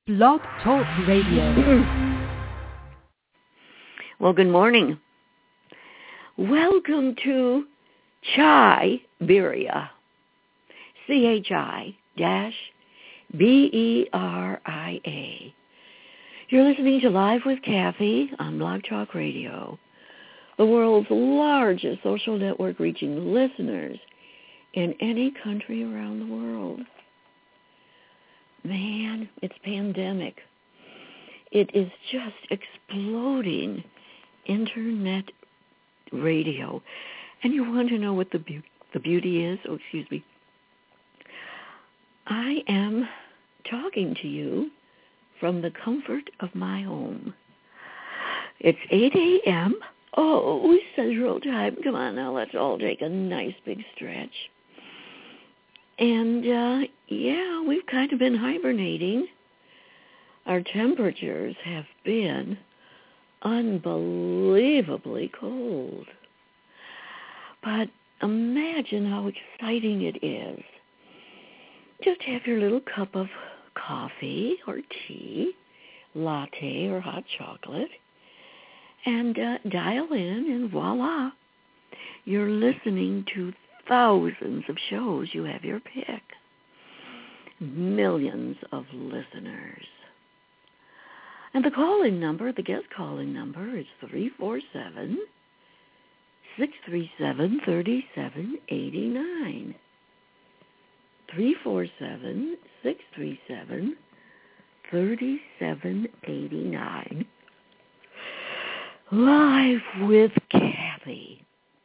Blog Talk Radio. Well, good morning. Welcome to Chai-Beria. CHI-BERIA. You're listening to Live with Kathy on Blog Talk Radio, the world's largest social network reaching listeners in any country around the world. Man, it's pandemic. It is just exploding internet radio. And you want to know what the beauty is? Oh, excuse me. I am talking to you from the comfort of my home. It's 8 a.m. Oh, Central Time. Come on now, let's all take a nice big stretch. And, we've kind of been hibernating. Our temperatures have been unbelievably cold. But imagine how exciting it is. Just have your little cup of coffee or tea, latte or hot chocolate, and dial in, and voila, you're listening to thousands of shows. You have your pick. Millions of listeners. And the calling number, the guest calling number is 347-637-3789. 347-637-3789. Live with Kathy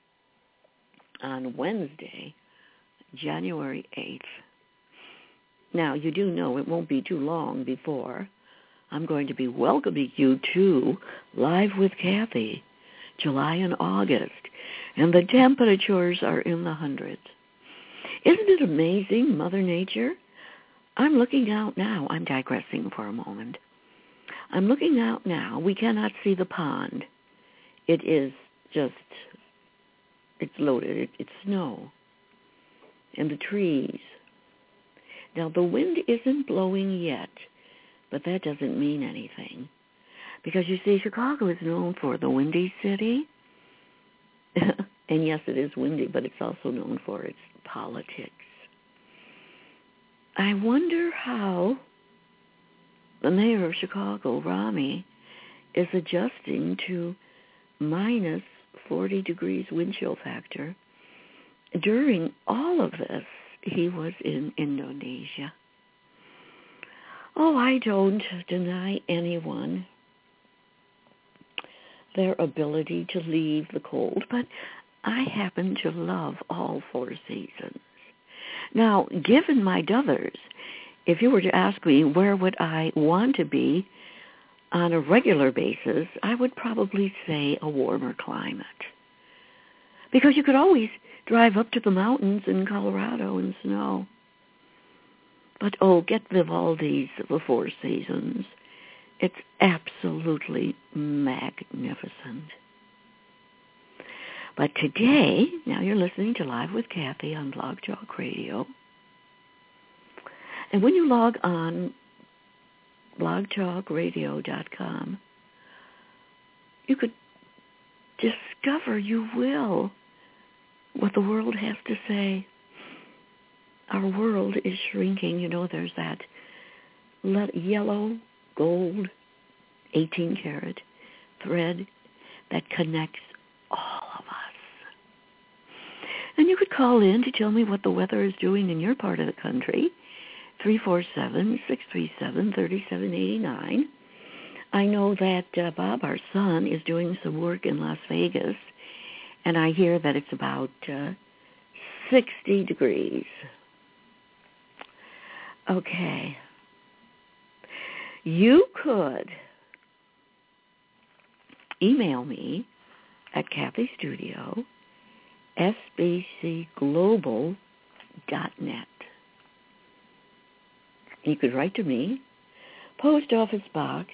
on Wednesday, January 8th. Now, you do know it won't be too long before I'm going to be welcoming you to Live with Kathy, July and August, and the temperatures are in the hundreds. Isn't it amazing, Mother Nature? I'm looking out now. I'm digressing for a moment. I'm looking out now. We cannot see the pond. It is just, it's loaded. It's snow. And the trees. Now, the wind isn't blowing yet, but that doesn't mean anything. Because, you see, Chicago is known for the Windy City. And, yes, it is windy, but it's also known for its politics. I wonder how the mayor of Chicago, Rami, is adjusting to minus 40 degrees wind chill factor. During all of this, he was in Indonesia. Oh, I don't deny anyone their ability to leave the cold, but I happen to love all four seasons. Now, given my dothers, if you were to ask me where would I want to be on a regular basis, I would probably say a warmer climate. Because you could always drive up to the mountains in Colorado and snow. But, get Vivaldi's The Four Seasons. It's absolutely magnificent. But today, now you're listening to Live with Kathy on Blog Talk Radio. And when you log on blogtalkradio.com, you could discover, you will, what the world has to say. Our world is shrinking. You know, there's that yellow, gold, 18-karat thread that connects all of us. And you could call in to tell me what the weather is doing in your part of the country, 347-637-3789. I know that Bob, our son, is doing some work in Las Vegas, and I hear that it's about 60 degrees. Okay. You could email me at Kathy Studio, sbcglobal.net. You could write to me, Post Office Box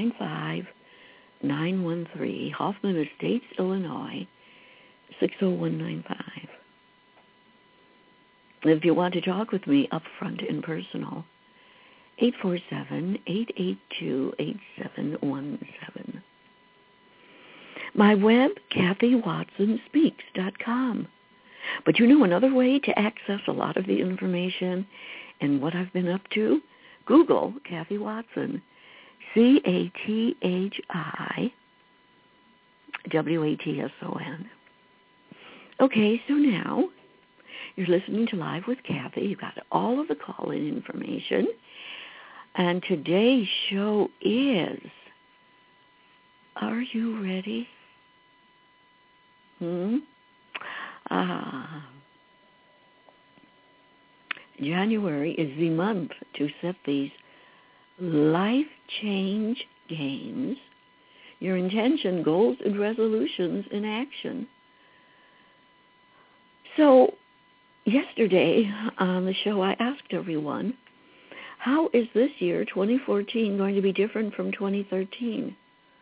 95913, Hoffman Estates, Illinois, 60195. If you want to talk with me up front and personal, 847-882-8717. My web, KathyWatsonSpeaks.com. But you know another way to access a lot of the information and what I've been up to? Google Kathy Watson, CathiWatson. Okay, so now you're listening to Live with Kathy. You've got all of the call-in information. And today's show is, are you ready? January is the month to set these life change gains, your intention, goals, and resolutions in action. So yesterday on the show, I asked everyone, how is this year, 2014, going to be different from 2013?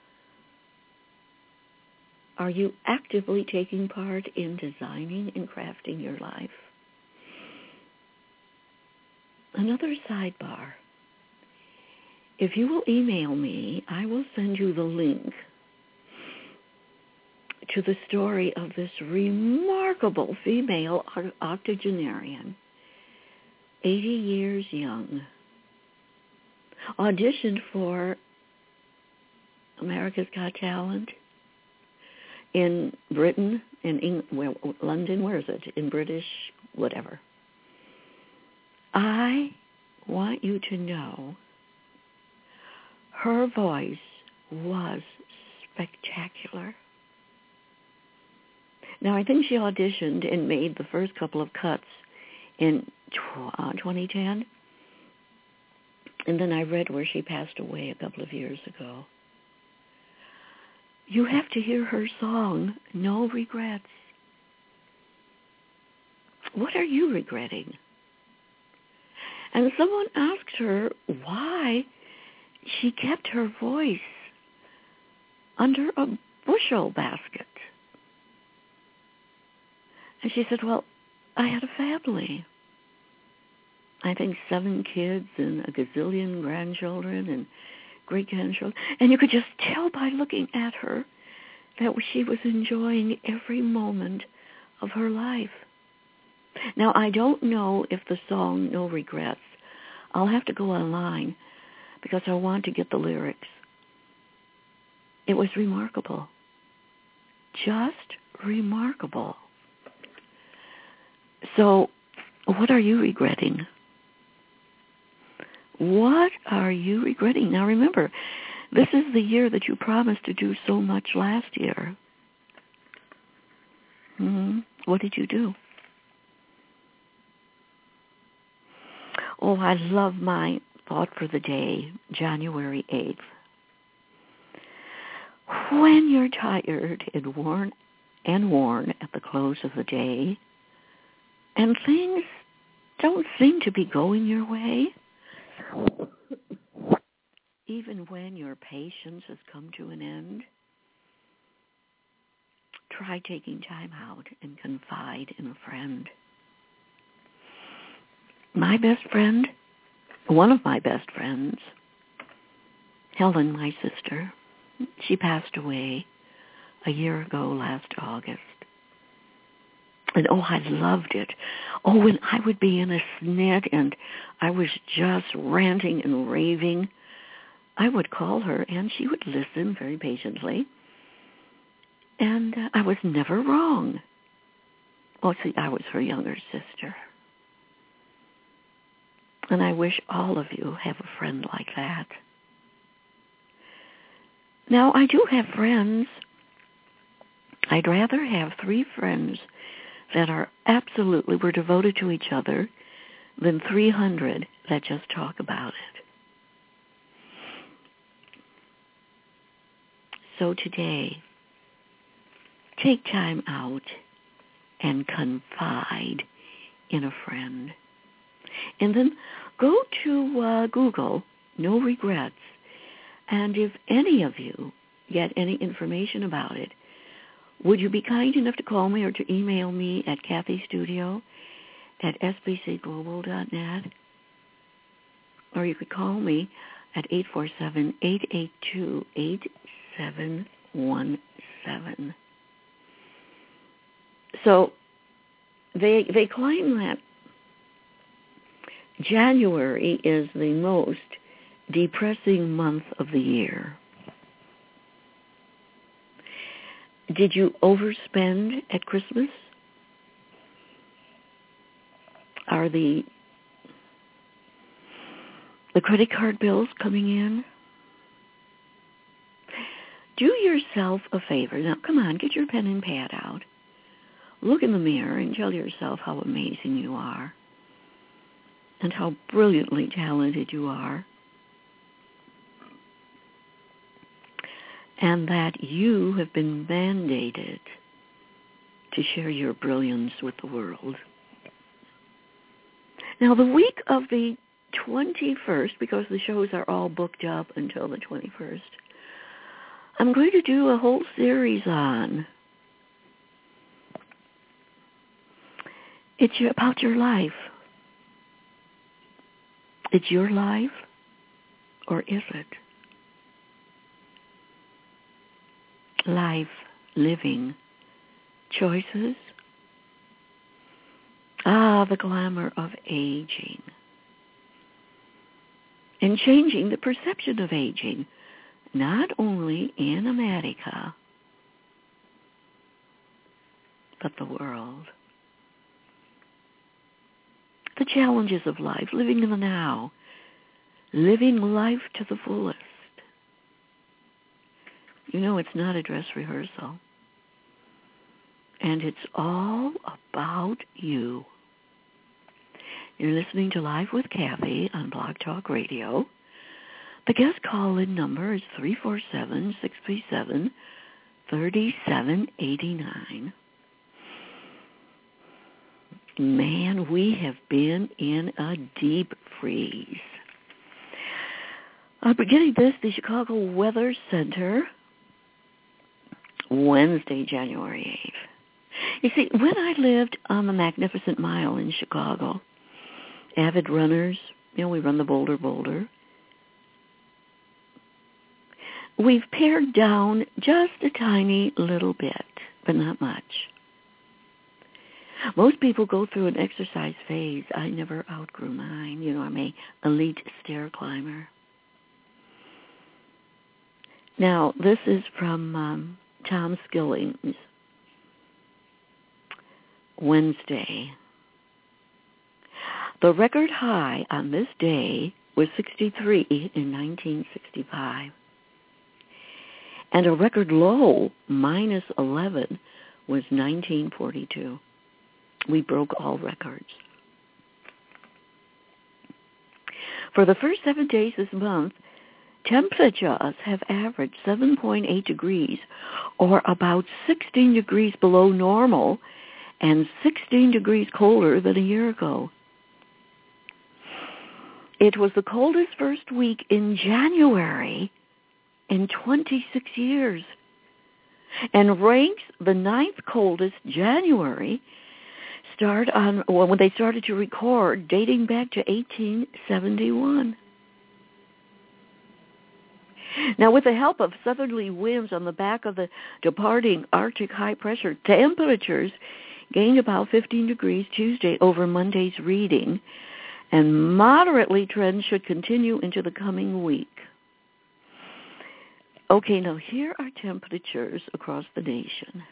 Are you actively taking part in designing and crafting your life? Another sidebar. If you will email me, I will send you the link to the story of this remarkable female octogenarian, 80 years young, auditioned for America's Got Talent in Britain, in London, where is it? In British, whatever. I want you to know her voice was spectacular. Now, I think she auditioned and made the first couple of cuts in 2010. And then I read where she passed away a couple of years ago. You have to hear her song, No Regrets. What are you regretting? And someone asked her why she kept her voice under a bushel basket. And she said, well, I had a family. I think 7 kids and a gazillion grandchildren and great-grandchildren. And you could just tell by looking at her that she was enjoying every moment of her life. Now, I don't know if the song No Regrets, I'll have to go online because I want to get the lyrics. It was remarkable. Just remarkable. So, what are you regretting? What are you regretting? Now remember, this is the year that you promised to do so much last year. What did you do? Oh, I love my thought for the day, January 8th. When you're tired and worn at the close of the day, and things don't seem to be going your way, even when your patience has come to an end, try taking time out and confide in a friend. My best friend, one of my best friends, Helen, my sister, she passed away a year ago last August. And I loved it. When I would be in a snit and I was just ranting and raving, I would call her and she would listen very patiently. And I was never wrong. I was her younger sister. And I wish all of you have a friend like that. Now, I do have friends. I'd rather have 3 friends that are we're devoted to each other than 300 that just talk about it. So today, take time out and confide in a friend. And then go to Google, No Regrets, and if any of you get any information about it, would you be kind enough to call me or to email me at kathystudio@sbcglobal.net? or you could call me at 847-882-8717. So they claim that January is the most depressing month of the year. Did you overspend at Christmas? Are the credit card bills coming in? Do yourself a favor. Now, come on, get your pen and pad out. Look in the mirror and tell yourself how amazing you are and how brilliantly talented you are, and that you have been mandated to share your brilliance with the world. Now, the week of the 21st, because the shows are all booked up until the 21st, I'm going to do a whole series on it's about your life. It's your life, or is it? Life, living, choices. The glamour of aging. And changing the perception of aging, not only in America, but the world. The challenges of life, living in the now, living life to the fullest. You know, it's not a dress rehearsal. And it's all about you. You're listening to Live with Kathy on Blog Talk Radio. The guest call-in number is 347-637-3789. Man, we have been in a deep freeze. Beginning this, the Chicago Weather Center, Wednesday, January 8th. You see, when I lived on the Magnificent Mile in Chicago, avid runners, we run the Boulder. We've pared down just a tiny little bit, but not much. Most people go through an exercise phase. I never outgrew mine. I'm a elite stair climber. Now, this is from Tom Skilling's Wednesday. The record high on this day was 63 in 1965. And a record low, minus 11, was 1942. We broke all records. For the first 7 days this month, temperatures have averaged 7.8 degrees, or about 16 degrees below normal, and 16 degrees colder than a year ago. It was the coldest first week in January in 26 years, and ranks the 9th coldest January when they started to record, dating back to 1871. Now, with the help of southerly winds on the back of the departing Arctic high pressure, temperatures gained about 15 degrees Tuesday over Monday's reading, and moderately trends should continue into the coming week. Okay, now here are temperatures across the nation.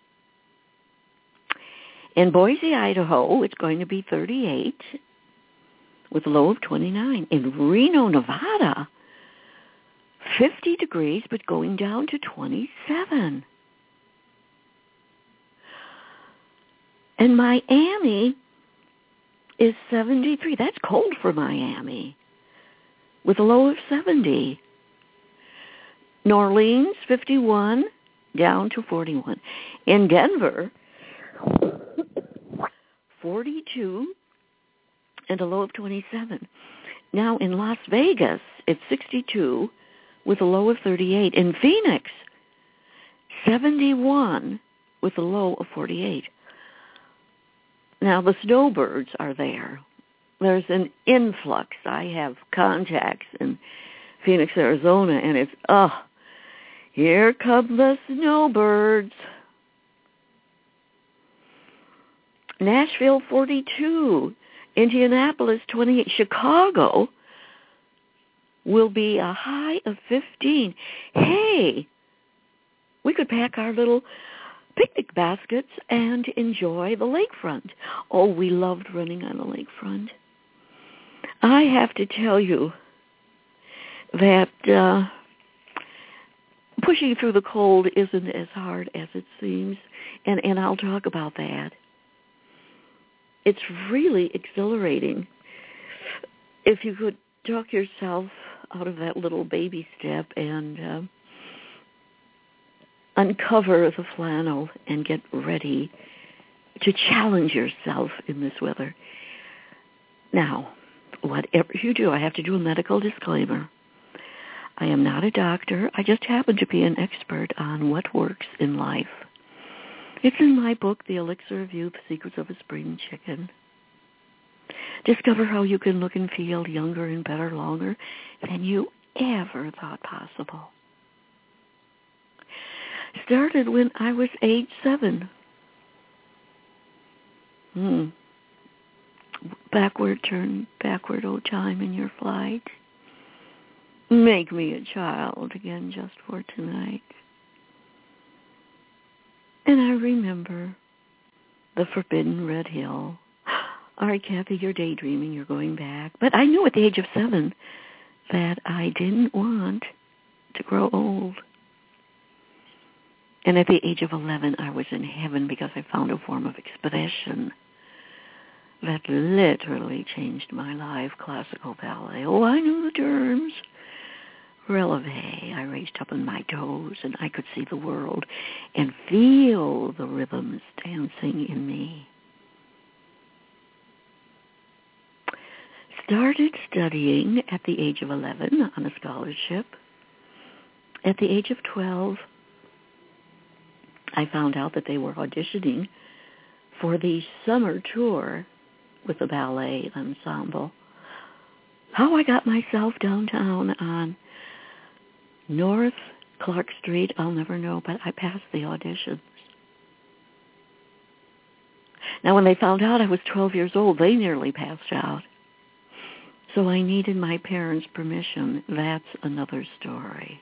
In Boise, Idaho, it's going to be 38 with a low of 29. In Reno, Nevada, 50 degrees, but going down to 27. And Miami is 73. That's cold for Miami, with a low of 70. New Orleans, 51, down to 41. In Denver, 42, and a low of 27. Now in Las Vegas, it's 62, with a low of 38. In Phoenix, 71, with a low of 48. Now the snowbirds are there, there's an influx. I have contacts in Phoenix, Arizona, and it's, here come the snowbirds. Nashville, 42. Indianapolis, 28. Chicago will be a high of 15. Hey, we could pack our little picnic baskets and enjoy the lakefront. Oh, we loved running on the lakefront. I have to tell you that pushing through the cold isn't as hard as it seems, and I'll talk about that. It's really exhilarating. If you could talk yourself out of that little baby step and uncover the flannel and get ready to challenge yourself in this weather. Now, whatever you do, I have to do a medical disclaimer. I am not a doctor. I just happen to be an expert on what works in life. It's in my book, The Elixir of Youth, Secrets of a Spring Chicken. Discover how you can look and feel younger and better longer than you ever thought possible. Started when I was age 7. Turn backward, oh time in your flight. Make me a child again just for tonight. And I remember the forbidden red hill. All right, Kathy, you're daydreaming, you're going back. But I knew at the age of 7 that I didn't want to grow old. And at the age of 11, I was in heaven because I found a form of expression that literally changed my life, classical ballet. Oh, I knew the terms. Releve. I raised up on my toes, and I could see the world and feel the rhythms dancing in me. Started studying at the age of 11 on a scholarship. At the age of 12, I found out that they were auditioning for the summer tour with the ballet ensemble. How I got myself downtown on North Clark Street, I'll never know, but I passed the auditions. Now, when they found out I was 12 years old, they nearly passed out. So I needed my parents' permission. That's another story.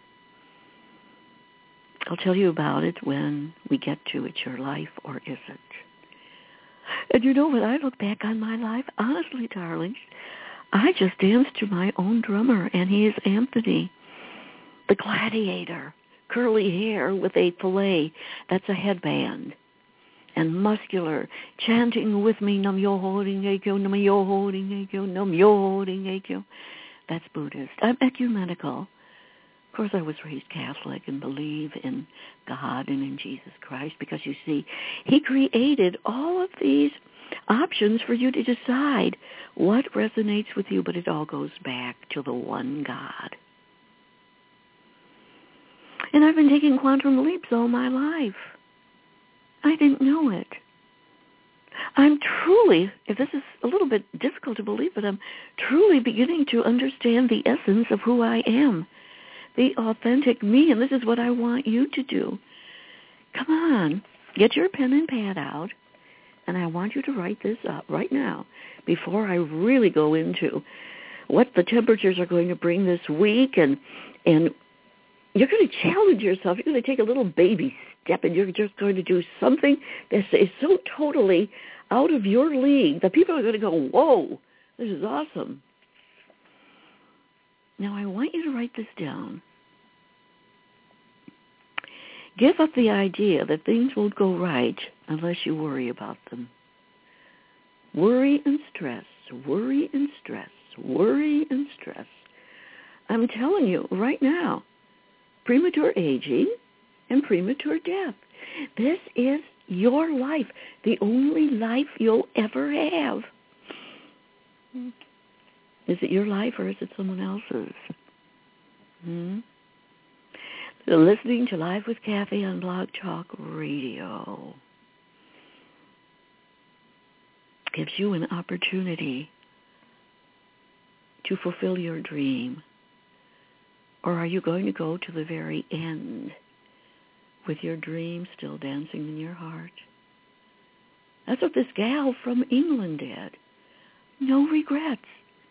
I'll tell you about it when we get to It's Your Life or Is It? And you know, when I look back on my life, honestly, darlings, I just danced to my own drummer, and he is Anthony, the gladiator, curly hair with a fillet that's a headband, and muscular, chanting with me, Nam Myoho Renge Kyo, Nam Myoho Renge Kyo, Nam Myoho Renge Kyo. That's Buddhist. I'm ecumenical. Of course, I was raised Catholic and believe in God and in Jesus Christ because, you see, he created all of these options for you to decide what resonates with you, but it all goes back to the one God. And I've been taking quantum leaps all my life. I didn't know it. I'm truly, if this is a little bit difficult to believe, but I'm truly beginning to understand the essence of who I am, the authentic me, and this is what I want you to do. Come on, get your pen and pad out, and I want you to write this up right now before I really go into what the temperatures are going to bring this week, and you're going to challenge yourself. You're going to take a little baby step, and you're just going to do something that is so totally out of your league that people are going to go, whoa, this is awesome. Now, I want you to write this down. Give up the idea that things won't go right unless you worry about them. Worry and stress, worry and stress, worry and stress. I'm telling you right now, premature aging and premature death. This is your life, the only life you'll ever have. Is it your life or is it someone else's? You're listening to Live with Kathy on Blog Talk Radio. Gives you an opportunity to fulfill your dream? Or are you going to go to the very end with your dream still dancing in your heart? That's what this gal from England did. No regrets.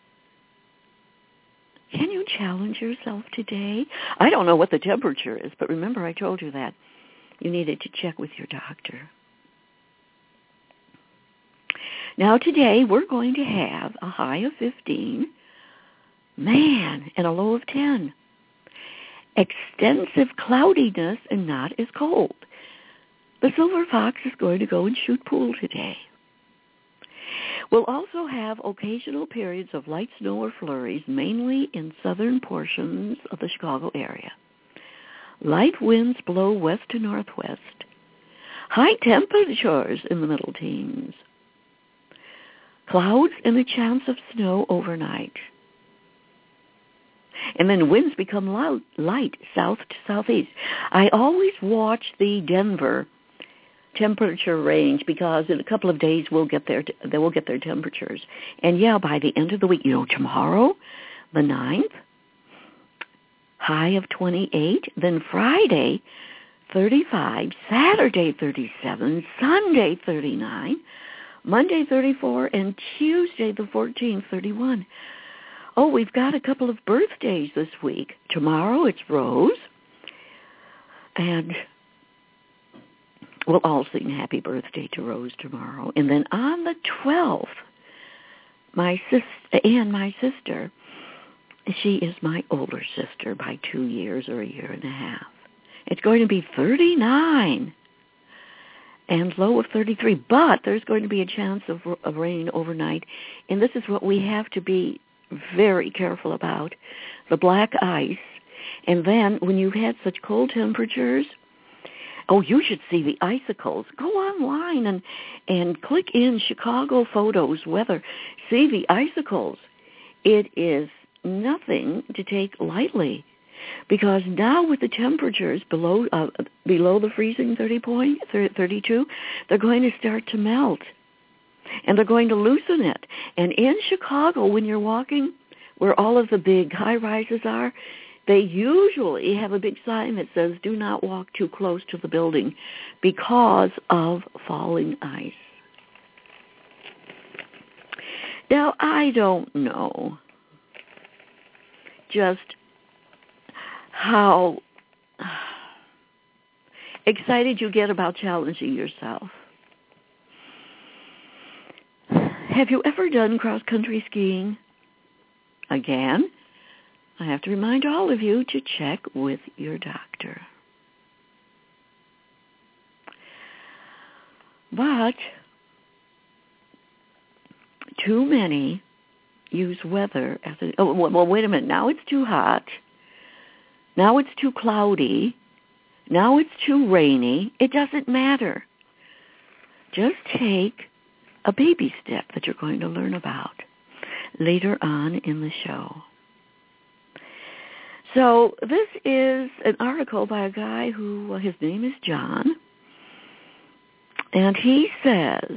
Can you challenge yourself today? I don't know what the temperature is, but remember I told you that you needed to check with your doctor. Now today we're going to have a high of 15, and a low of 10. Extensive cloudiness and not as cold. The silver fox is going to go and shoot pool today. We'll also have occasional periods of light snow or flurries, mainly in southern portions of the Chicago area. Light winds blow west to northwest. High temperatures in the middle teens. Clouds and a chance of snow overnight. And then winds become light south to southeast. I always watch the Denver temperature range because in a couple of days they will get their temperatures. And by the end of the week, tomorrow, the 9th, high of 28, then Friday, 35, Saturday, 37, Sunday, 39, Monday, 34, and Tuesday, the 14th, 31. Oh, we've got a couple of birthdays this week. Tomorrow it's Rose, and we'll all sing happy birthday to Rose tomorrow. And then on the 12th, my sister, she is my older sister by 2 years or a year and a half. It's going to be 39 and low of 33, but there's going to be a chance of rain overnight, and this is what we have to be very careful about, the black ice. And then when you've had such cold temperatures, you should see the icicles. Go online and click in Chicago photos weather. See the icicles. It is nothing to take lightly, because now with the temperatures below the freezing 32, they're going to start to melt. And they're going to loosen it. And in Chicago, when you're walking where all of the big high-rises are, they usually have a big sign that says, do not walk too close to the building because of falling ice. Now, I don't know just how excited you get about challenging yourself. Have you ever done cross-country skiing? Again, I have to remind all of you to check with your doctor. But too many use weather as wait a minute, now it's too hot. Now it's too cloudy. Now it's too rainy. It doesn't matter. Just take a baby step that you're going to learn about later on in the show. So this is an article by a guy who, his name is John, and he says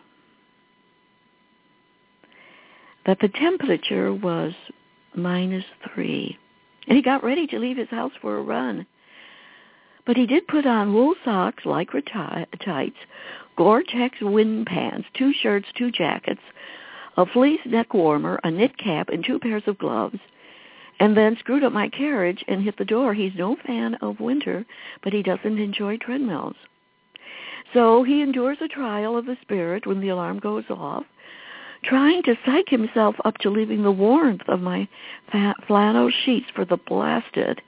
that the temperature was -3, and he got ready to leave his house for a run. But he did put on wool socks, lycra tights, Gore-Tex wind pants, 2 shirts, 2 jackets, a fleece neck warmer, a knit cap, and 2 pairs of gloves, and then screwed up my carriage and hit the door. He's no fan of winter, but he doesn't enjoy treadmills. So he endures a trial of the spirit when the alarm goes off, trying to psych himself up to leaving the warmth of my flannel sheets for the blasted,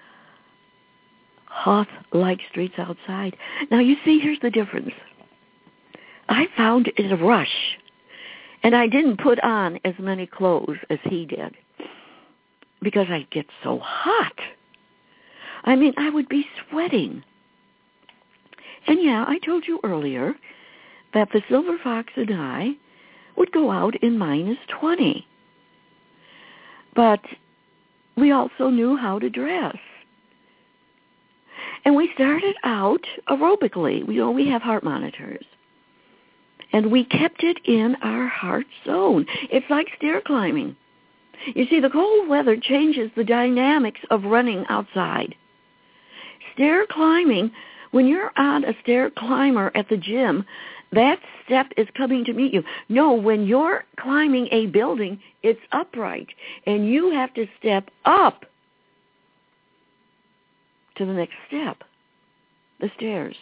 Hoth-like streets outside. Now, you see, here's the difference. I found it a rush, and I didn't put on as many clothes as he did because I get so hot. I mean, I would be sweating. And I told you earlier that the Silver Fox and I would go out in -20. But we also knew how to dress. And we started out aerobically. We have heart monitors. And we kept it in our heart zone. It's like stair climbing. You see, the cold weather changes the dynamics of running outside. Stair climbing, when you're on a stair climber at the gym, that step is coming to meet you. No, when you're climbing a building, it's upright, and you have to step up to the next step, the stairs.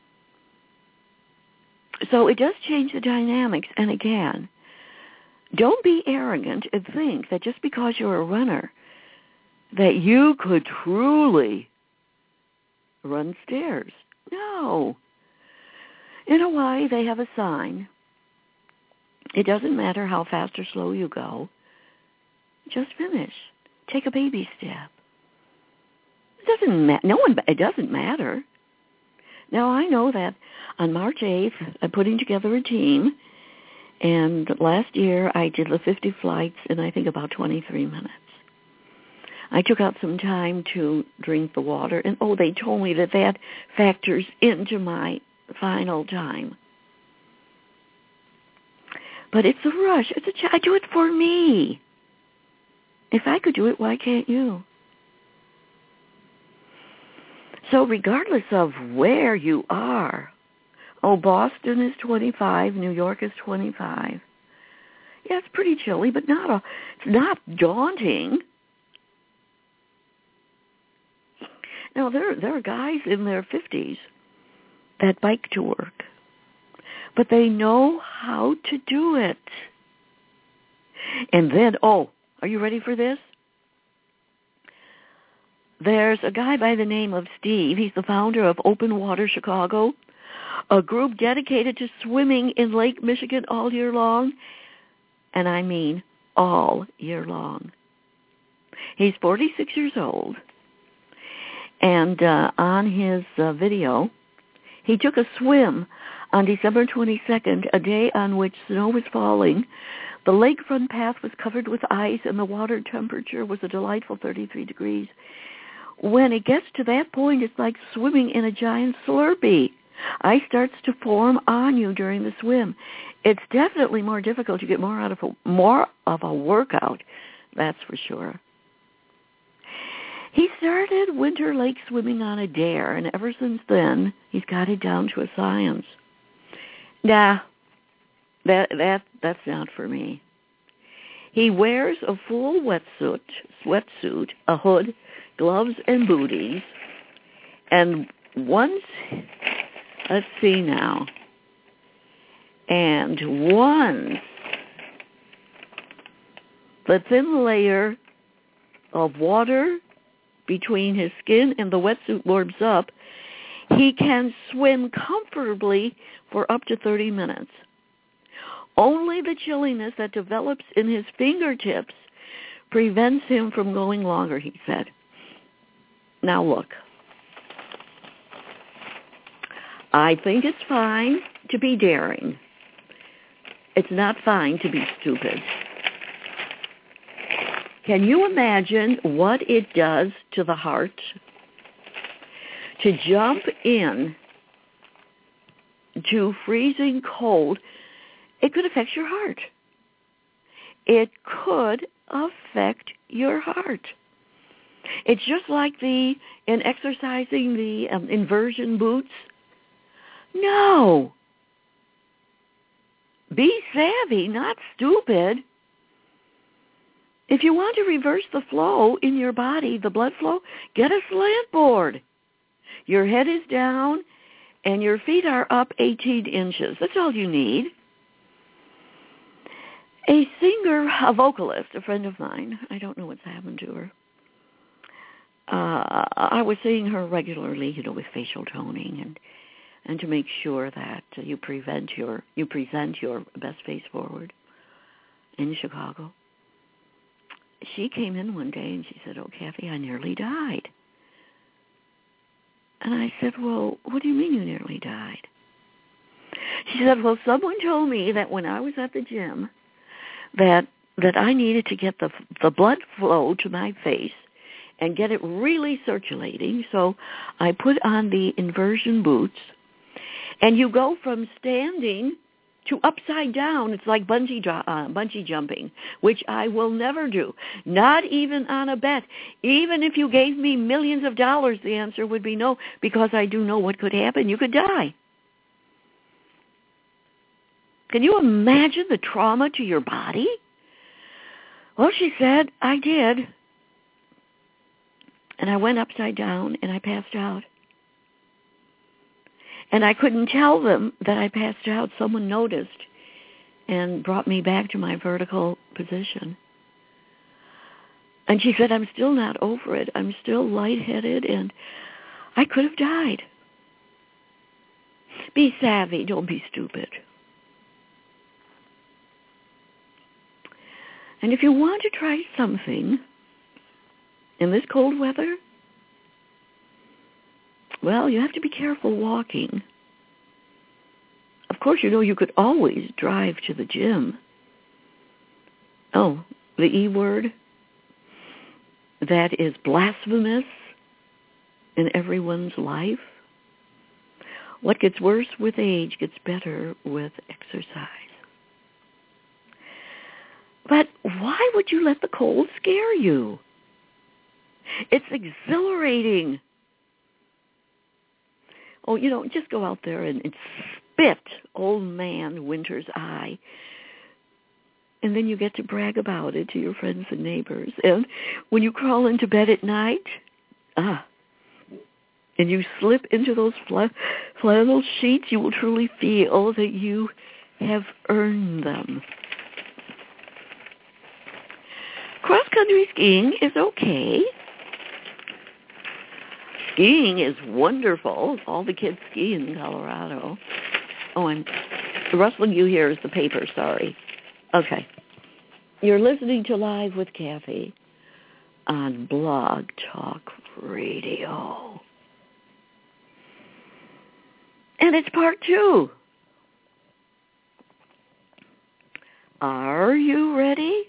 So it does change the dynamics. And again, don't be arrogant and think that just because you're a runner that you could truly run stairs. No. In Hawaii, they have a sign. It doesn't matter how fast or slow you go. Just finish. Take a baby step. It doesn't matter. Now, I know that on March 8th, I'm putting together a team, and last year I did the 50 flights in, I think, about 23 minutes. I took out some time to drink the water, and they told me that factors into my final time. But it's a rush. I do it for me. If I could do it, why can't you? So regardless of where you are, Boston is 25, New York is 25. Yeah, it's pretty chilly, but it's not daunting. Now, there are guys in their 50s that bike to work, but they know how to do it. And then, are you ready for this? There's a guy by the name of Steve. He's the founder of Open Water Chicago, a group dedicated to swimming in Lake Michigan all year long, and I mean all year long. He's 46 years old, and on his video, he took a swim on December 22nd, a day on which snow was falling. The lakefront path was covered with ice, and the water temperature was a delightful 33 degrees. When it gets to that point, it's like swimming in a giant Slurpee. Ice starts to form on you during the swim. It's definitely more difficult. You get more of a workout, that's for sure. He started winter lake swimming on a dare, and ever since then, he's got it down to a science. Nah, that's not for me. He wears a full sweatsuit, a hood, gloves, and booties. And once the thin layer of water between his skin and the wetsuit warms up, he can swim comfortably for up to 30 minutes. Only the chilliness that develops in his fingertips prevents him from going longer, he said. Now look, I think it's fine to be daring. It's not fine to be stupid. Can you imagine what it does to the heart to jump in to freezing cold? It could affect your heart. It could affect your heart. It's just like in exercising the inversion boots. No. Be savvy, not stupid. If you want to reverse the flow in your body, the blood flow, get a slant board. Your head is down and your feet are up 18 inches. That's all you need. A singer, a vocalist, a friend of mine, I don't know what's happened to her. I was seeing her regularly, with facial toning and to make sure that you present your best face forward in Chicago. She came in one day and she said, "Oh, Kathy, I nearly died." And I said, "Well, what do you mean you nearly died?" She said, "Well, someone told me that when I was at the gym that I needed to get the blood flow to my face and get it really circulating. So I put on the inversion boots, and you go from standing to upside down. It's like bungee jumping, which I will never do, not even on a bet. Even if you gave me millions of dollars, the answer would be no, because I do know what could happen. You could die. Can you imagine the trauma to your body? Well, she said, I did. And I went upside down and I passed out. And I couldn't tell them that I passed out. Someone noticed and brought me back to my vertical position. And she said, I'm still not over it. I'm still lightheaded, and I could have died. Be savvy. Don't be stupid. And if you want to try something in this cold weather, well, you have to be careful walking. Of course, you could always drive to the gym. Oh, the E word. That is blasphemous in everyone's life. What gets worse with age gets better with exercise. But why would you let the cold scare you? It's exhilarating. Oh, just go out there and spit old man winter's eye. And then you get to brag about it to your friends and neighbors. And when you crawl into bed at night, and you slip into those flannel sheets, you will truly feel that you have earned them. Cross-country skiing is okay. Skiing is wonderful. All the kids ski in Colorado. Oh, and the rustling you hear is the paper, sorry. Okay. You're listening to Live with Kathy on Blog Talk Radio. And it's part 2. Are you ready?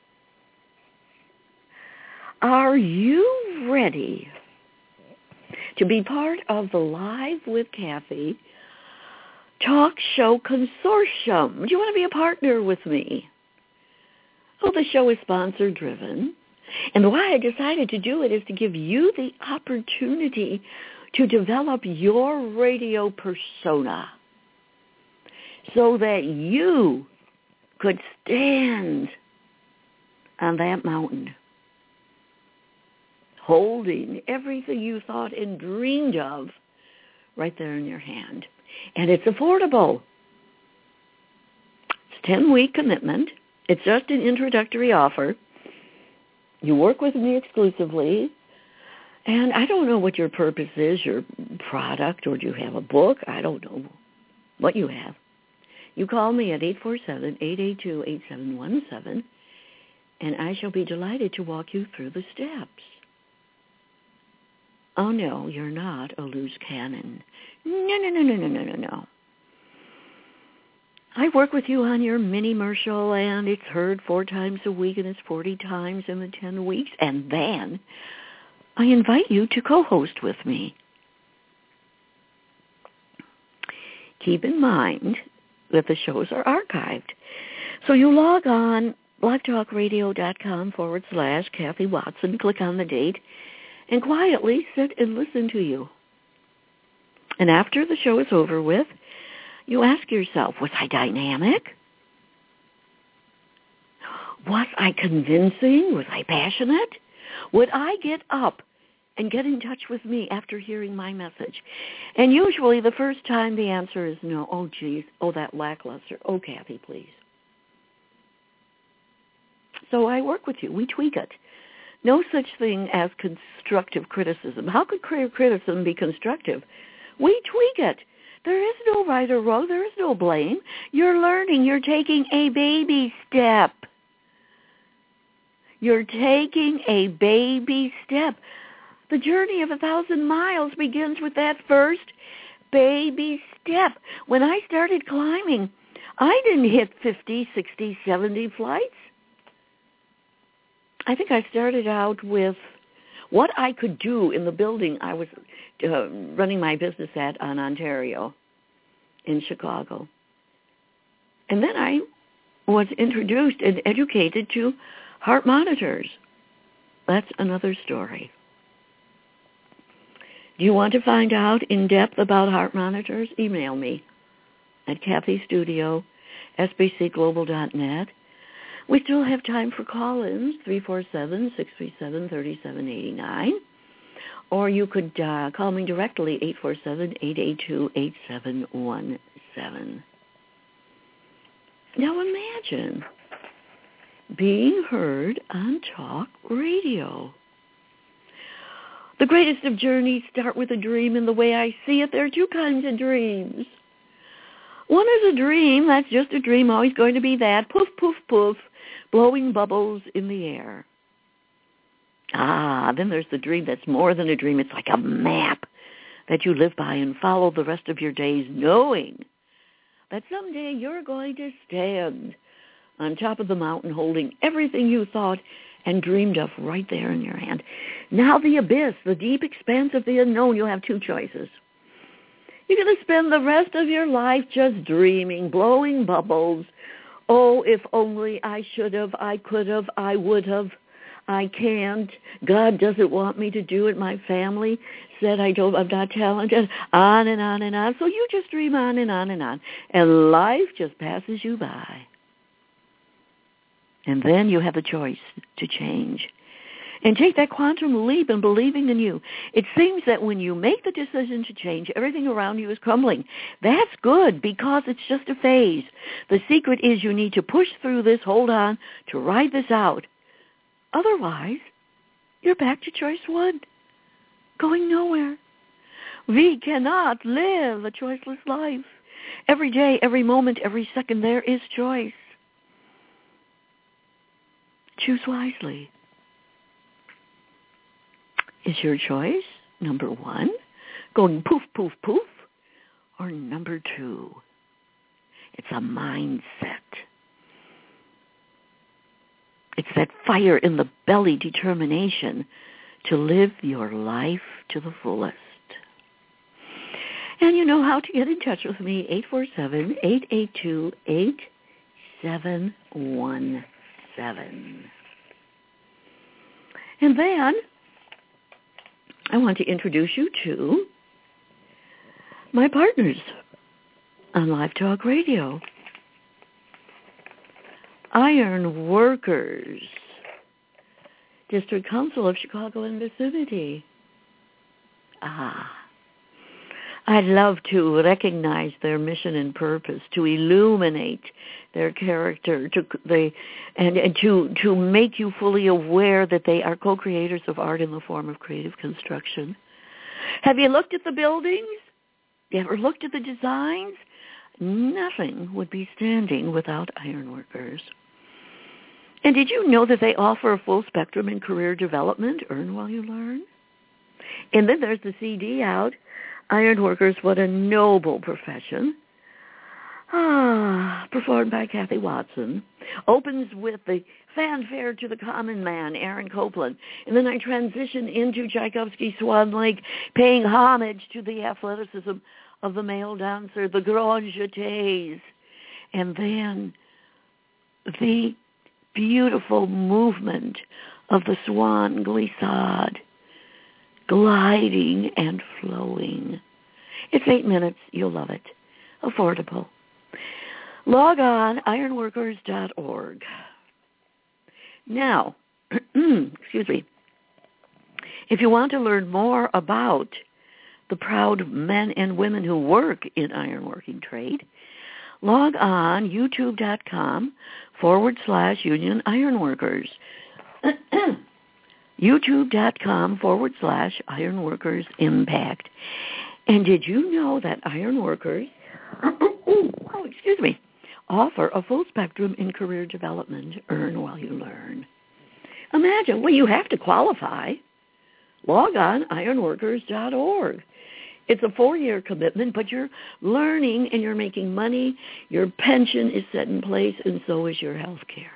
Are you ready to be part of the Live with Kathy talk show consortium? Do you want to be a partner with me? Well, the show is sponsor-driven, and why I decided to do it is to give you the opportunity to develop your radio persona so that you could stand on that mountain holding everything you thought and dreamed of right there in your hand. And it's affordable. It's a 10-week commitment. It's just an introductory offer. You work with me exclusively. And I don't know what your purpose is, your product, or do you have a book? I don't know what you have. You call me at 847-882-8717, and I shall be delighted to walk you through the steps. Oh, no, you're not a loose cannon. No. I work with you on your mini-mercial, and it's heard 4 times a week, and it's 40 times in the 10 weeks. And then I invite you to co-host with me. Keep in mind that the shows are archived. So you log on blogtalkradio.com/Kathy Watson, click on the date, and quietly sit and listen to you. And after the show is over with, you ask yourself, was I dynamic? Was I convincing? Was I passionate? Would I get up and get in touch with me after hearing my message? And usually the first time the answer is no. Oh, geez. Oh, that lackluster. Oh, Kathy, please. So I work with you. We tweak it. No such thing as constructive criticism. How could criticism be constructive? We tweak it. There is no right or wrong. There is no blame. You're learning. You're taking a baby step. You're taking a baby step. The journey of 1,000 miles begins with that first baby step. When I started climbing, I didn't hit 50, 60, 70 flights. I think I started out with what I could do in the building I was running my business at on Ontario in Chicago. And then I was introduced and educated to heart monitors. That's another story. Do you want to find out in depth about heart monitors? Email me at kathystudio@sbcglobal.net. We still have time for call-ins, 347-637-3789. Or you could call me directly, 847-882-8717. Now imagine being heard on talk radio. The greatest of journeys start with a dream, and the way I see it, there are two kinds of dreams. One is a dream, that's just a dream, always going to be that, poof, poof, poof, blowing bubbles in the air. Then there's the dream that's more than a dream. It's like a map that you live by and follow the rest of your days, knowing that someday you're going to stand on top of the mountain holding everything you thought and dreamed of right there in your hand. Now the abyss, the deep expanse of the unknown, you'll have two choices. You're going to spend the rest of your life just dreaming, blowing bubbles. Oh, if only I should have, I could have, I would have, I can't. God doesn't want me to do it. My family said I'm not talented. On and on and on. So you just dream on and on and on. And life just passes you by. And then you have a choice to change. And take that quantum leap in believing in you. It seems that when you make the decision to change, everything around you is crumbling. That's good because it's just a phase. The secret is you need to push through this, hold on, to ride this out. Otherwise, you're back to choice one, going nowhere. We cannot live a choiceless life. Every day, every moment, every second, there is choice. Choose wisely. Is your choice, number one, going poof, poof, poof, or number two? It's a mindset. It's that fire in the belly determination to live your life to the fullest. And you know how to get in touch with me, 847-882-8717. And then I want to introduce you to my partners on Live Talk Radio. Iron Workers, District Council of Chicago and vicinity. I'd love to recognize their mission and purpose, to illuminate their character, and to make you fully aware that they are co-creators of art in the form of creative construction. Have you looked at the buildings? You ever looked at the designs? Nothing would be standing without Ironworkers. And did you know that they offer a full spectrum in career development, Earn While You Learn? And then there's the CD out, Ironworkers, What a Noble Profession. Performed by Kathy Watson. Opens with the fanfare to the common man, Aaron Copland. And then I transition into Tchaikovsky's Swan Lake, paying homage to the athleticism of the male dancer, the grand jetés. And then the beautiful movement of the swan glissade, gliding and flowing. It's 8 minutes. You'll love it. Affordable. Log on, ironworkers.org. Now, excuse me, if you want to learn more about the proud men and women who work in ironworking trade, log on youtube.com/Union Ironworkers. youtube.com/Ironworkers Impact. And did you know that Ironworkers, offer a full spectrum in career development, Earn While You Learn? Imagine, well, you have to qualify. Log on, ironworkers.org. It's a 4-year commitment, but you're learning and you're making money. Your pension is set in place, and so is your health care.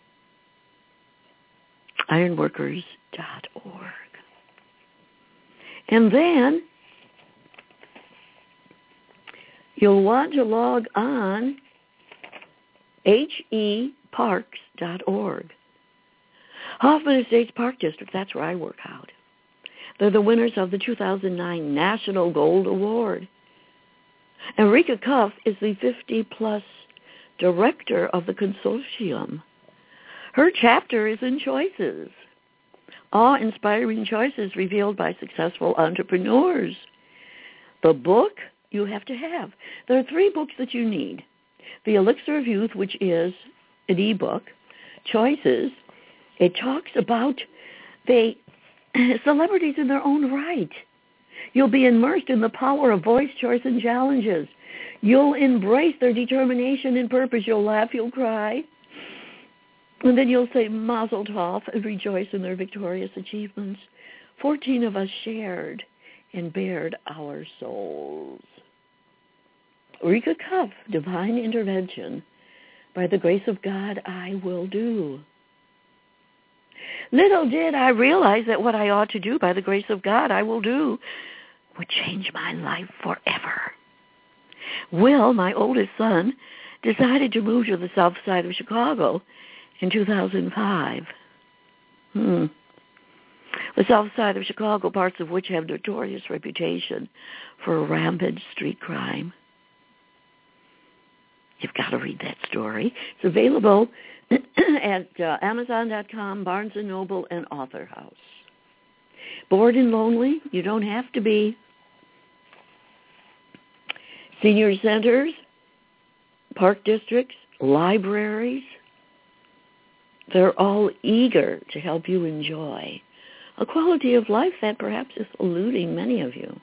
Ironworkers.org. And then you'll want to log on heparks.org. Hoffman Estates Park District, that's where I work out. They're the winners of the 2009 National Gold Award. Enrica Cuff is the 50-plus director of the consortium. Her chapter is in Choices, awe-inspiring choices revealed by successful entrepreneurs. The book you have to have. There are 3 books that you need. The Elixir of Youth, which is an e-book. Choices, it talks about the celebrities in their own right. You'll be immersed in the power of voice, choice, and challenges. You'll embrace their determination and purpose. You'll laugh, you'll cry. And then you'll say Mazel Tov and rejoice in their victorious achievements. 14 of us shared and bared our souls. Rika Cuff, Divine Intervention. By the grace of God, I will do. Little did I realize that what I ought to do by the grace of God, I will do, would change my life forever. Will, my oldest son, decided to move to the south side of Chicago in 2005. The south side of Chicago, parts of which have notorious reputation for rampant street crime. You've got to read that story. It's available at Amazon.com, Barnes & Noble, and Author House. Bored and lonely? You don't have to be. Senior centers, park districts, libraries, they're all eager to help you enjoy a quality of life that perhaps is eluding many of you.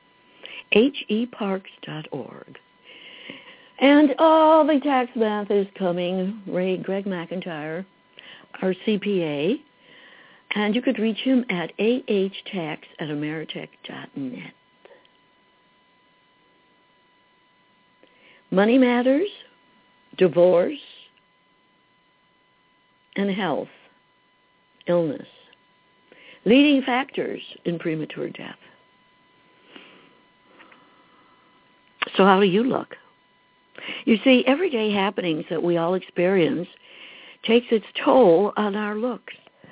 heparks.org. And the tax math is coming. Greg McIntyre, our CPA. And you could reach him at ahtax@ameritech.net. Money matters, divorce, and health, illness. Leading factors in premature death. So how do you look? You see, everyday happenings that we all experience takes its toll on our looks.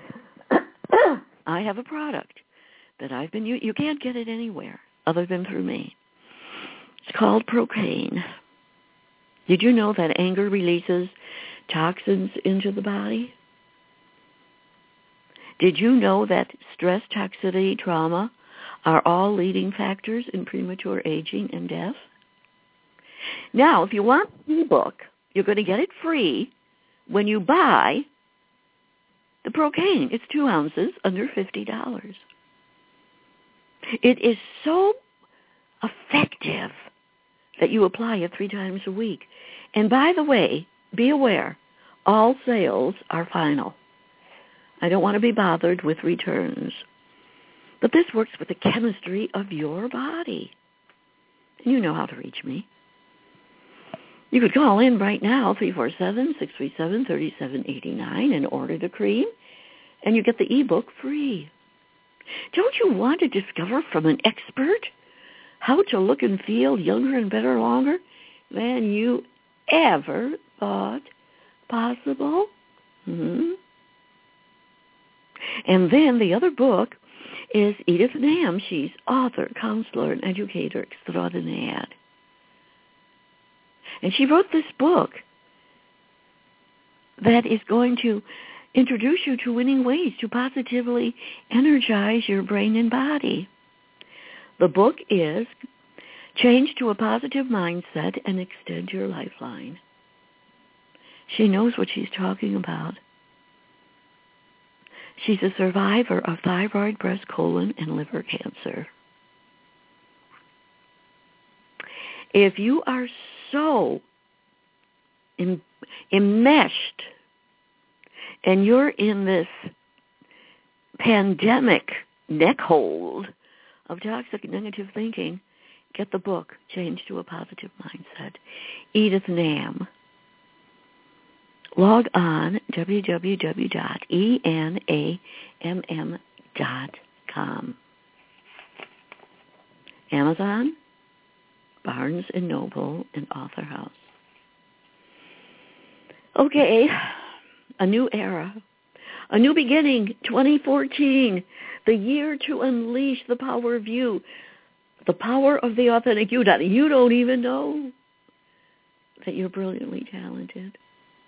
I have a product that I've been using. You can't get it anywhere other than through me. It's called Procaine. Did you know that anger releases toxins into the body? Did you know that stress, toxicity, trauma are all leading factors in premature aging and death? Now, if you want the ebook, you're going to get it free when you buy the Procaine. It's 2 ounces, under $50. It is so effective that you apply it 3 times a week. And by the way, be aware, all sales are final. I don't want to be bothered with returns. But this works with the chemistry of your body. And you know how to reach me. You could call in right now, 347-637-3789, and order the cream, and you get the ebook free. Don't you want to discover from an expert how to look and feel younger and better longer than you ever thought possible? And then the other book is Edith Nam. She's author, counselor, and educator extraordinaire. And she wrote this book that is going to introduce you to winning ways to positively energize your brain and body. The book is Change to a Positive Mindset and Extend Your Lifeline. She knows what she's talking about. She's a survivor of thyroid, breast, colon, and liver cancer. If you are so enmeshed and you're in this pandemic neck hold of toxic negative thinking, get the book, Change to a Positive Mindset. Edith Nam. Log on, www.enamm.com. Amazon, Barnes & Noble, and Author House. Okay, a new era, a new beginning, 2014, the year to unleash the power of you, the power of the authentic you. You don't even know that you're brilliantly talented.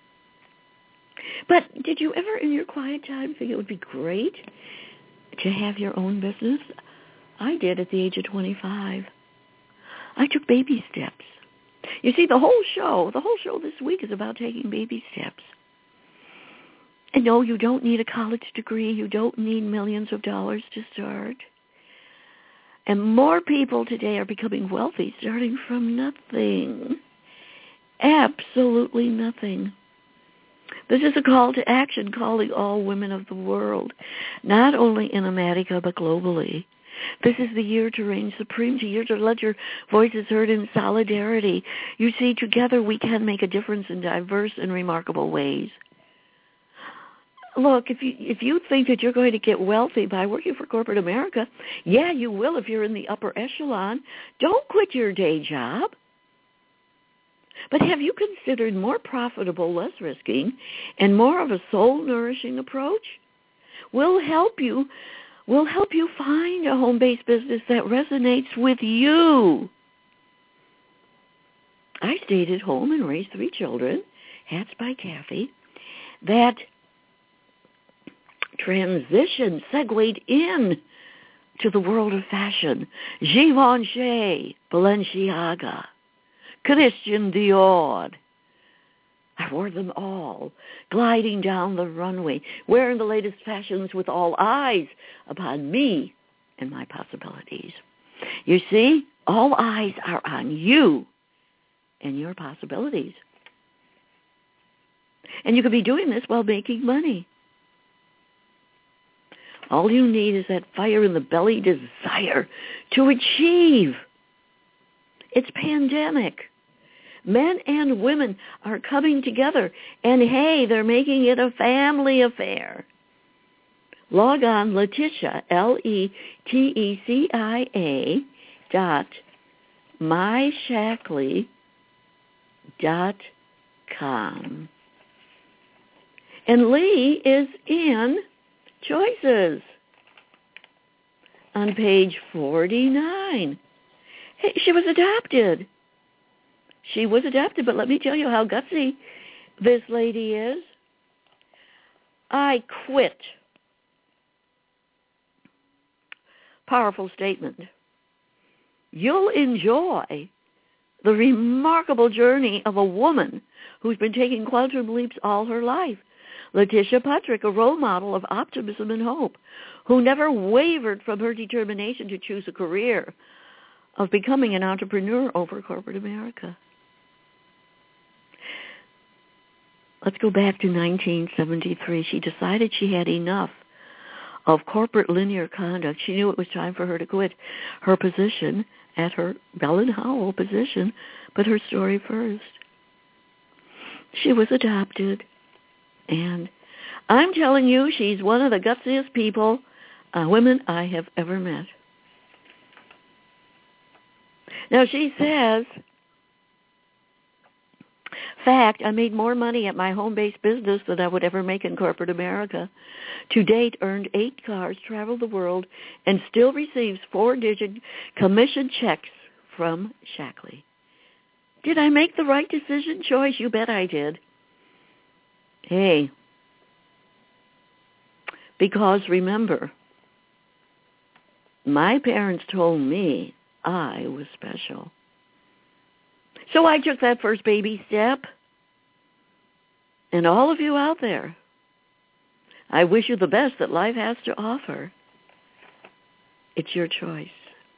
But did you ever in your quiet time think it would be great to have your own business? I did at the age of 25. I took baby steps. You see, the whole show this week is about taking baby steps. And no, you don't need a college degree. You don't need millions of dollars to start. And more people today are becoming wealthy, starting from nothing. Absolutely nothing. This is a call to action, calling all women of the world, not only in America, but globally. This is the year to reign supreme, the year to let your voices heard in solidarity. You see, together we can make a difference in diverse and remarkable ways. Look, if you think that you're going to get wealthy by working for corporate America, yeah, you will if you're in the upper echelon. Don't quit your day job. But have you considered more profitable, less risking, and more of a soul-nourishing approach? We'll help you find a home-based business that resonates with you. I stayed at home and raised 3 children, Hats by Kathy, that transition segued in to the world of fashion. Givenchy, Balenciaga, Christian Dior. I wore them all, gliding down the runway, wearing the latest fashions with all eyes upon me and my possibilities. You see, all eyes are on you and your possibilities. And you could be doing this while making money. All you need is that fire in the belly desire to achieve. It's pandemic. Men and women are coming together, and hey, they're making it a family affair. Log on, Leticia, LETICIA.myshackley.com. And Lee is in Choices on page 49. Hey, she was adopted. But let me tell you how gutsy this lady is. I quit. Powerful statement. You'll enjoy the remarkable journey of a woman who's been taking quantum leaps all her life. Leticia Patrick, a role model of optimism and hope, who never wavered from her determination to choose a career of becoming an entrepreneur over corporate America. Let's go back to 1973. She decided she had enough of corporate linear conduct. She knew it was time for her to quit her position at her Bell & Howell position, but her story first. She was adopted, and I'm telling you, she's one of the gutsiest women I have ever met. Now she says, fact, I made more money at my home-based business than I would ever make in corporate America. To date, earned 8 cars, traveled the world, and still receives 4-digit commission checks from Shackley. Did I make the right decision? Choice? You bet I did. Hey, because remember, my parents told me I was special. So I took that first baby step. And all of you out there, I wish you the best that life has to offer. It's your choice.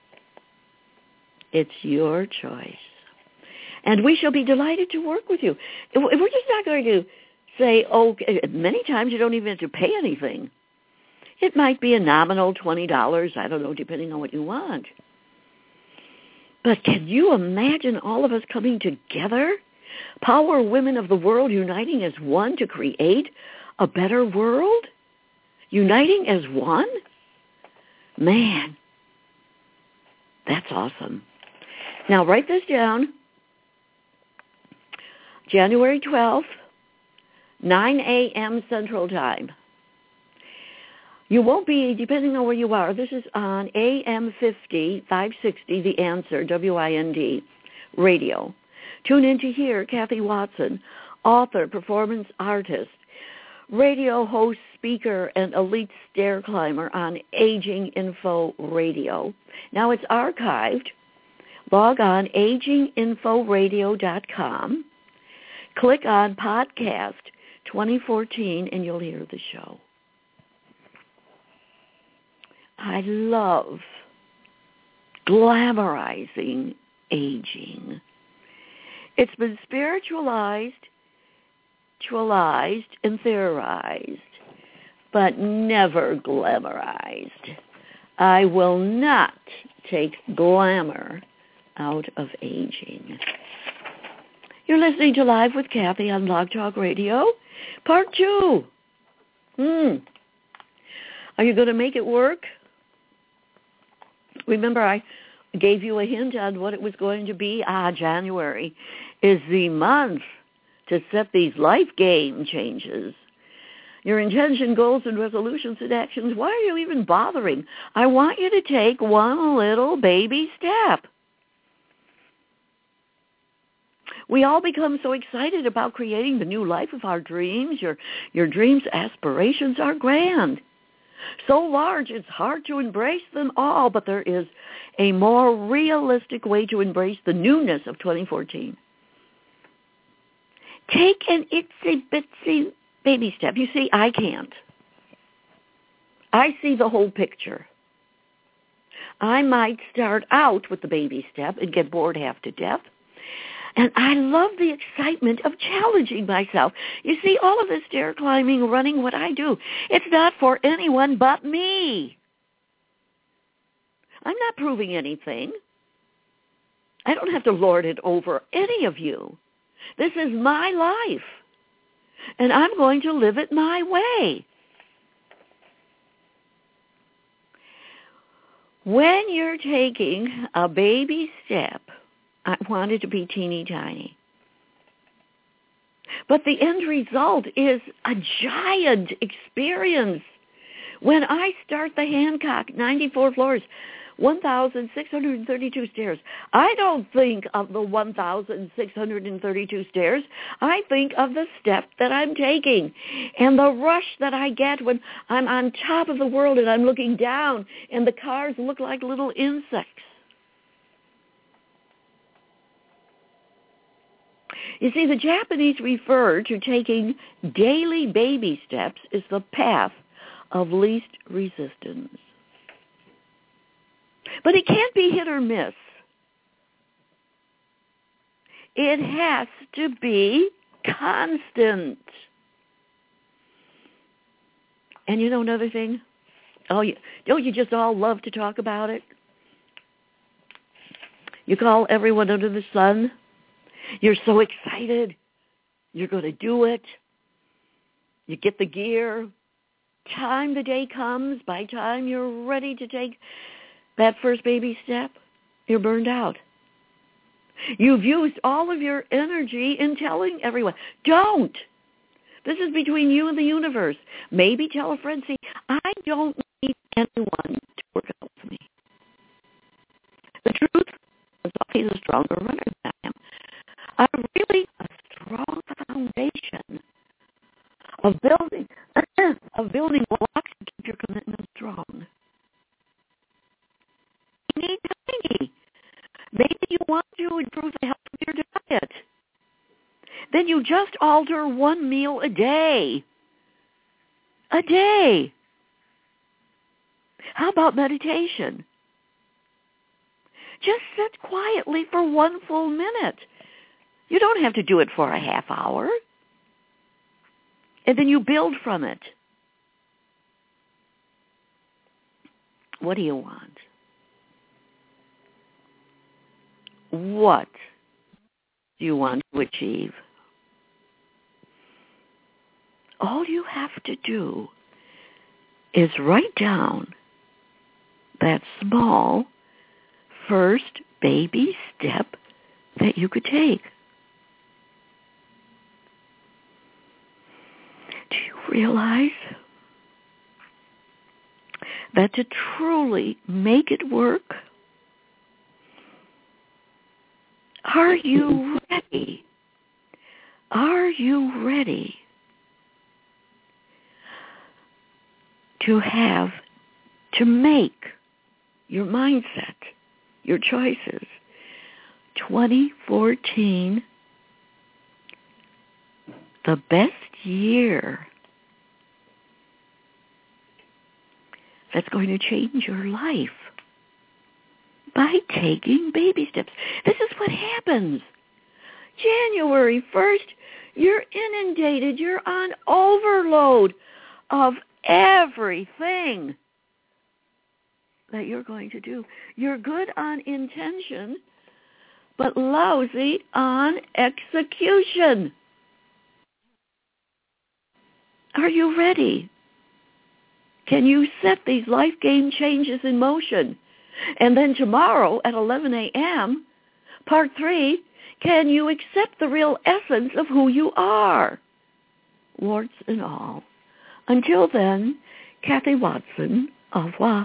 It's your choice. And we shall be delighted to work with you. We're just not going to say, many times you don't even have to pay anything. It might be a nominal $20, I don't know, depending on what you want. But can you imagine all of us coming together? Power women of the world uniting as one to create a better world? Uniting as one? Man, that's awesome. Now write this down. January 12th, 9 a.m. Central Time. You won't be, depending on where you are, this is on AM 50, 560, The Answer, WIND, radio. Tune in to hear Kathy Watson, author, performance artist, radio host, speaker, and elite stair climber on Aging Info Radio. Now it's archived. Log on aginginforadio.com. Click on Podcast 2014, and you'll hear the show. I love glamorizing aging. It's been spiritualized, and theorized, but never glamorized. I will not take glamour out of aging. You're listening to Live with Kathy on Blog Talk Radio, Part 2. Are you going to make it work? Remember, I gave you a hint on what it was going to be. January is the month to set these life game changes. Your intention, goals, and resolutions and actions. Why are you even bothering? I want you to take one little baby step. We all become so excited about creating the new life of our dreams. Your dreams, aspirations are grand. So large, it's hard to embrace them all, but there is a more realistic way to embrace the newness of 2014. Take an itsy-bitsy baby step. You see, I can't. I see the whole picture. I might start out with the baby step and get bored half to death. And I love the excitement of challenging myself. You see, all of this stair climbing, running, what I do, it's not for anyone but me. I'm not proving anything. I don't have to lord it over any of you. This is my life, and I'm going to live it my way. When you're taking a baby step, I want it to be teeny tiny. But the end result is a giant experience. When I start the Hancock 94 floors, 1,632 stairs, I don't think of the 1,632 stairs. I think of the step that I'm taking and the rush that I get when I'm on top of the world and I'm looking down and the cars look like little insects. You see, the Japanese refer to taking daily baby steps as the path of least resistance. But it can't be hit or miss. It has to be constant. And you know another thing? Don't you just all love to talk about it? You call everyone under the sun. You're so excited. You're going to do it. You get the gear. Time the day comes, by time you're ready to take that first baby step, you're burned out. You've used all of your energy in telling everyone, don't. This is between you and the universe. Maybe tell a friend, see, I don't need anyone to work out with me. The truth is he's a stronger runner than I am. I'm really a strong foundation of building blocks to keep your commitment strong. You need tiny. Maybe you want to improve the health of your diet. Then you just alter one meal a day. A day. How about meditation? Just sit quietly for one full minute. You don't have to do it for a half hour. And then you build from it. What do you want? What do you want to achieve? All you have to do is write down that small first baby step that you could take. realize that to truly make it work, are you ready? Are you ready to make your mindset, your choices, 2014 the best year that's going to change your life by taking baby steps? This is what happens. January 1st, you're inundated. You're on overload of everything that you're going to do. You're good on intention, but lousy on execution. Are you ready? Can you set these life game changes in motion? And then tomorrow at 11 a.m., part 3, can you accept the real essence of who you are? Warts and all. Until then, Kathy Watson, au revoir.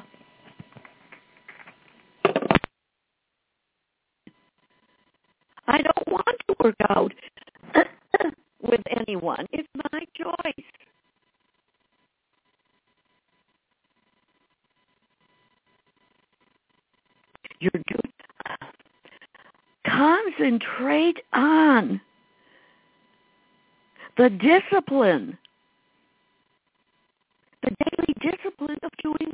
I don't want to work out with anyone. It's my choice. You're doing. Concentrate on the discipline, the daily discipline of doing